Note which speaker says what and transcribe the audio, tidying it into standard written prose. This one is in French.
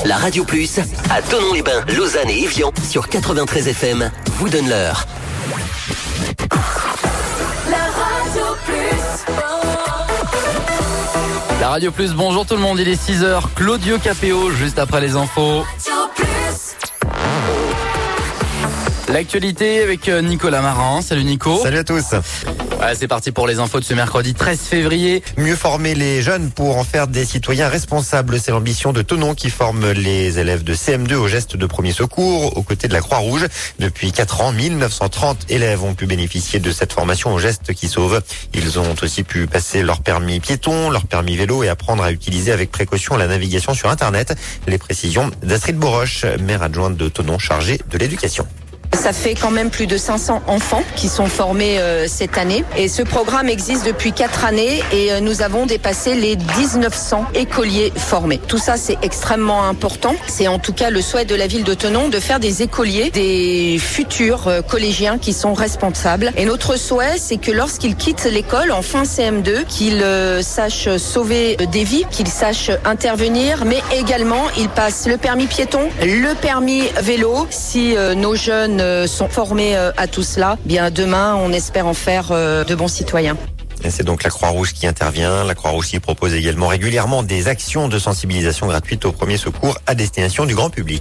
Speaker 1: La Radio Plus, à Thonon-les-Bains, Lausanne et Évian, sur 93 FM, vous donne l'heure.
Speaker 2: La Radio Plus, bonjour tout le monde, il est 6h, Claudio Capéo, juste après les infos. L'actualité avec Nicolas Marin. Salut Nico.
Speaker 3: Salut à tous.
Speaker 2: Ouais, c'est parti pour les infos de ce mercredi 13 février.
Speaker 3: Mieux former les jeunes pour en faire des citoyens responsables. C'est l'ambition de Thonon qui forme les élèves de CM2 aux gestes de premier secours aux côtés de la Croix-Rouge. Depuis 4 ans, 1930 élèves ont pu bénéficier de cette formation aux gestes qui sauvent. Ils ont aussi pu passer leur permis piéton, leur permis vélo et apprendre à utiliser avec précaution la navigation sur Internet. Les précisions d'Astrid Boroche, maire adjointe de Thonon chargée de l'éducation.
Speaker 4: Ça fait quand même plus de 500 enfants qui sont formés cette année. Et ce programme existe depuis 4 années et nous avons dépassé les 1900 écoliers formés. Tout ça, c'est extrêmement important. C'est en tout cas le souhait de la ville de Thonon de faire des écoliers, des futurs collégiens qui sont responsables. Et notre souhait, c'est que lorsqu'ils quittent l'école en fin CM2, qu'ils sachent sauver des vies, qu'ils sachent intervenir, mais également ils passent le permis piéton, le permis vélo. Si nos jeunes sont formés à tout cela, bien demain on espère en faire de bons citoyens.
Speaker 3: Et c'est donc la Croix-Rouge qui intervient. La Croix-Rouge qui propose également régulièrement des actions de sensibilisation gratuites aux premiers secours à destination du grand public.